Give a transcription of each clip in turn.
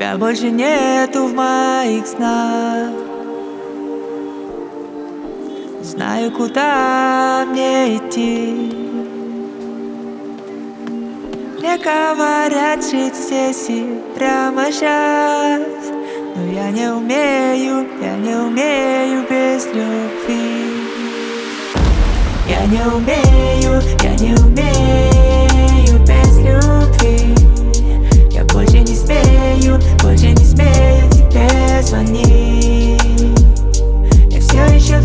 Тебя больше нету в моих снах. Знаю, куда мне идти. Мне говорят жить здесь и прямо сейчас, но я не умею без любви. Я не умею без любви. Я больше не смею тебе звонить. Я все еще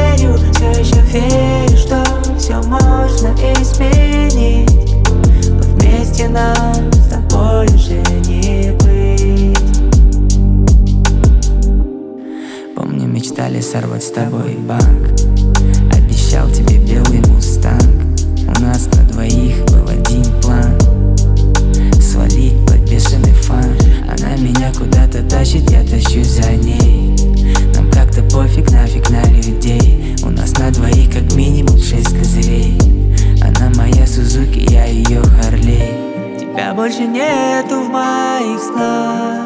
верю, что все можно изменить. Но вместе нам с тобой уже не быть. Помню, мечтали сорвать с тобой банк. Обещал тебе белый мустанг. У нас на двоих был один план: свалить под бешеный фан. Она меня куда-то тащит, я тащусь за ней. Нам как-то пофиг нафиг на людей. У нас на двоих как минимум 6 козырей. Она моя Сузуки, я ее Харлей. Тебя больше нету в моих снах.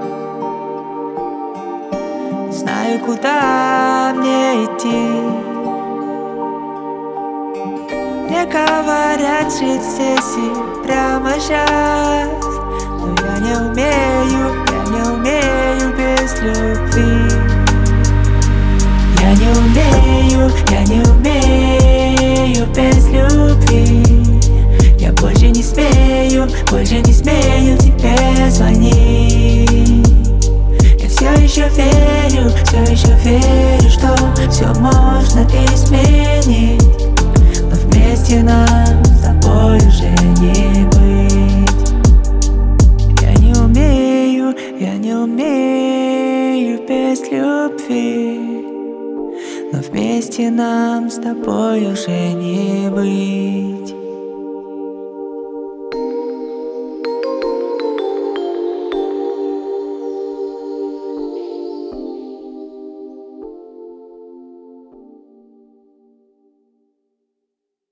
Знаю, куда мне идти. Мне говорят жить здесь и прямо сейчас, но я не умею без любви. Я не умею без любви. Я больше не смею тебе звонить. Я все еще верю, что все можно изменить. Но вместе нам с тобой уже не быть. Я не умею без любви. Но вместе нам с тобой уже не быть.